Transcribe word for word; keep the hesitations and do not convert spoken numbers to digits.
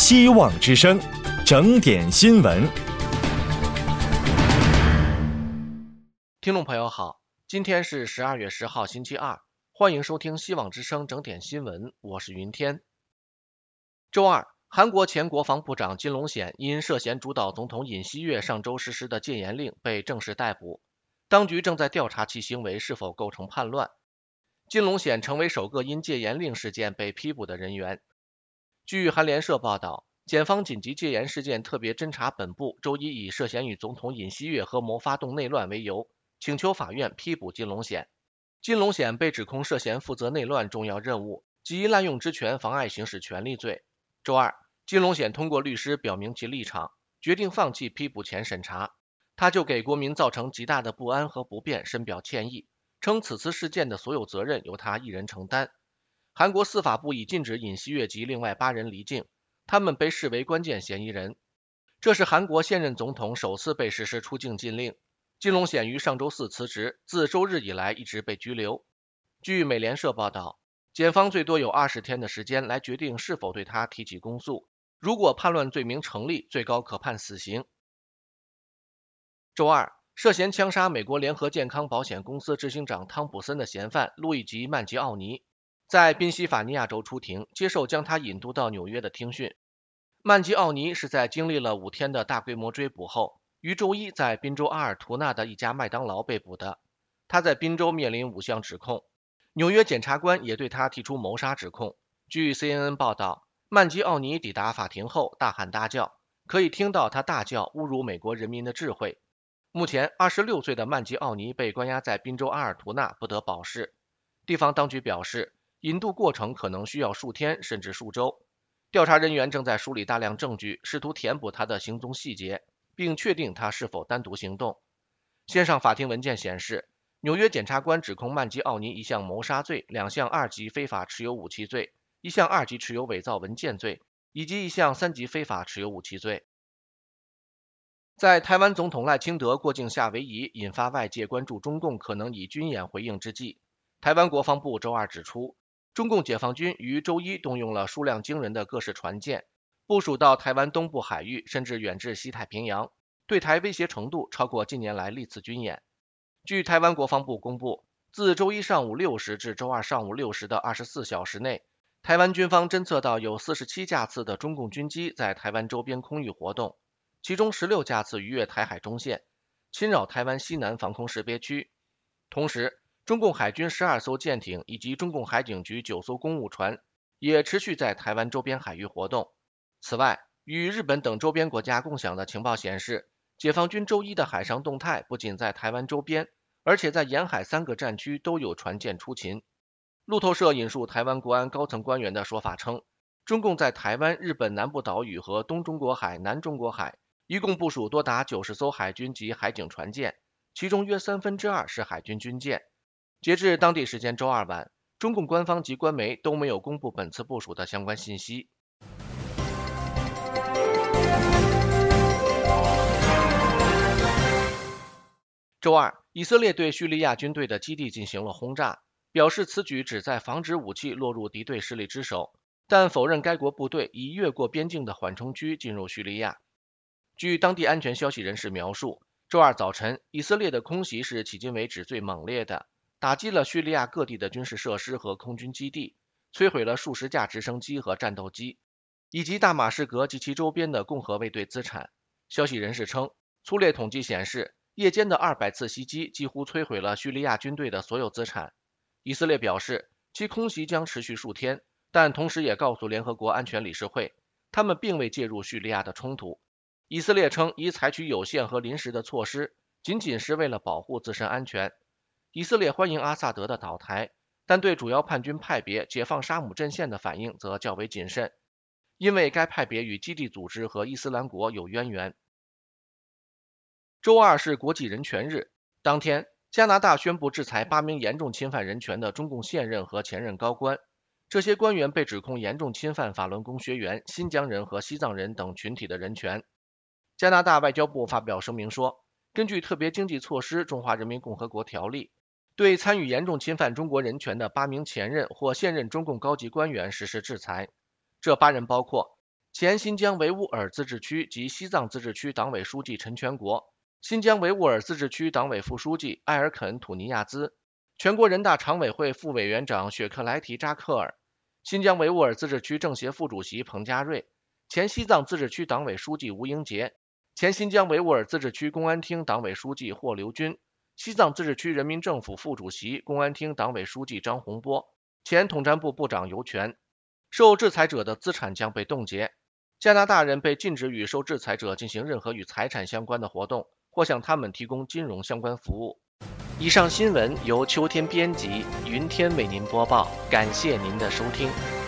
希望之声，整点新闻。 听众朋友好，今天是十二月十号星期二，欢迎收听希望之声整点新闻，我是云天。周二，韩国前国防部长金龙显因涉嫌主导总统尹锡悦上周实施的戒严令被正式逮捕，当局正在调查其行为是否构成叛乱。金龙显成为首个因戒严令事件被批捕的人员。据韩联社报道，检方紧急戒严事件特别侦查本部周一以涉嫌与总统尹锡悦合谋发动内乱为由，请求法院批捕金龙显。金龙显被指控涉嫌负责内乱重要任务及滥用职权妨碍行使权力罪。周二，金龙显通过律师表明其立场，决定放弃批捕前审查。他就给国民造成极大的不安和不便深表歉意，称此次事件的所有责任由他一人承担。韩国司法部已禁止尹锡悦及另外八人离境，他们被视为关键嫌疑人。这是韩国现任总统首次被实施出境禁令。金龙显于上周四辞职，自周日以来一直被拘留。据美联社报道，检方最多有二十天的时间来决定是否对他提起公诉，如果叛乱罪名成立，最高可判死刑。周二，涉嫌枪杀美国联合健康保险公司执行长汤普森的嫌犯路易吉·曼吉奥尼在宾夕法尼亚州出庭，接受将他引渡到纽约的听讯。曼吉奥尼是在经历了五天的大规模追捕后，于周一在宾州阿尔图纳的一家麦当劳被捕的。他在宾州面临五项指控，纽约检察官也对他提出谋杀指控。据 C N N 报道，曼吉奥尼抵达法庭后大喊大叫，可以听到他大叫侮辱美国人民的智慧。目前二十六岁的曼吉奥尼被关押在宾州阿尔图纳，不得保释。地方当局表示，引渡过程可能需要数天甚至数周。调查人员正在梳理大量证据，试图填补他的行踪细节，并确定他是否单独行动。线上法庭文件显示，纽约检察官指控曼吉奥尼一项谋杀罪、两项二级非法持有武器罪、一项二级持有伪造文件罪以及一项三级非法持有武器罪。在台湾总统赖清德过境夏威夷，引发外界关注中共可能以军演回应之际，台湾国防部周二指出，中共解放军于周一动用了数量惊人的各式船舰，部署到台湾东部海域，甚至远至西太平洋，对台威胁程度超过近年来历次军演。据台湾国防部公布，自周一上午六时至周二上午六时的二十四小时内，台湾军方侦测到有四十七架次的中共军机在台湾周边空域活动，其中十六架次逾越台海中线，侵扰台湾西南防空识别区。同时，中共海军十二艘舰艇以及中共海警局九艘公务船也持续在台湾周边海域活动。此外，与日本等周边国家共享的情报显示，解放军周一的海上动态不仅在台湾周边，而且在沿海三个战区都有船舰出勤。路透社引述台湾国安高层官员的说法称，中共在台湾、日本南部岛屿和东中国海、南中国海一共部署多达九十艘海军及海警船舰，其中约三分之二是海军军舰。截至当地时间周二晚，中共官方及官媒都没有公布本次部署的相关信息。周二，以色列对叙利亚军队的基地进行了轰炸，表示此举旨在防止武器落入敌对势力之手，但否认该国部队已越过边境的缓冲区进入叙利亚。据当地安全消息人士描述，周二早晨，以色列的空袭是迄今为止最猛烈的，打击了叙利亚各地的军事设施和空军基地，摧毁了数十架直升机和战斗机，以及大马士革及其周边的共和卫队资产。消息人士称，粗略统计显示，夜间的二百次袭击几乎摧毁了叙利亚军队的所有资产。以色列表示，其空袭将持续数天，但同时也告诉联合国安全理事会，他们并未介入叙利亚的冲突。以色列称已采取有限和临时的措施，仅仅是为了保护自身安全。以色列欢迎阿萨德的倒台，但对主要叛军派别解放沙姆阵线的反应则较为谨慎，因为该派别与基地组织和伊斯兰国有渊源。周二是国际人权日，当天，加拿大宣布制裁八名严重侵犯人权的中共现任和前任高官，这些官员被指控严重侵犯法轮功学员、新疆人和西藏人等群体的人权。加拿大外交部发表声明说，根据特别经济措施《中华人民共和国条例》，对参与严重侵犯中国人权的八名前任或现任中共高级官员实施制裁。这八人包括前新疆维吾尔自治区及西藏自治区党委书记陈全国，新疆维吾尔自治区党委副书记埃尔肯·土尼亚兹，全国人大常委会副委员长雪克莱提扎克尔，新疆维吾尔自治区政协副主席彭佳瑞，前西藏自治区党委书记吴英杰，前新疆维吾尔自治区公安厅党委书记霍留军，西藏自治区人民政府副主席、公安厅党委书记张洪波，前统战部部长尤权。受制裁者的资产将被冻结。加拿大人被禁止与受制裁者进行任何与财产相关的活动，或向他们提供金融相关服务。以上新闻由秋天编辑，云天为您播报，感谢您的收听。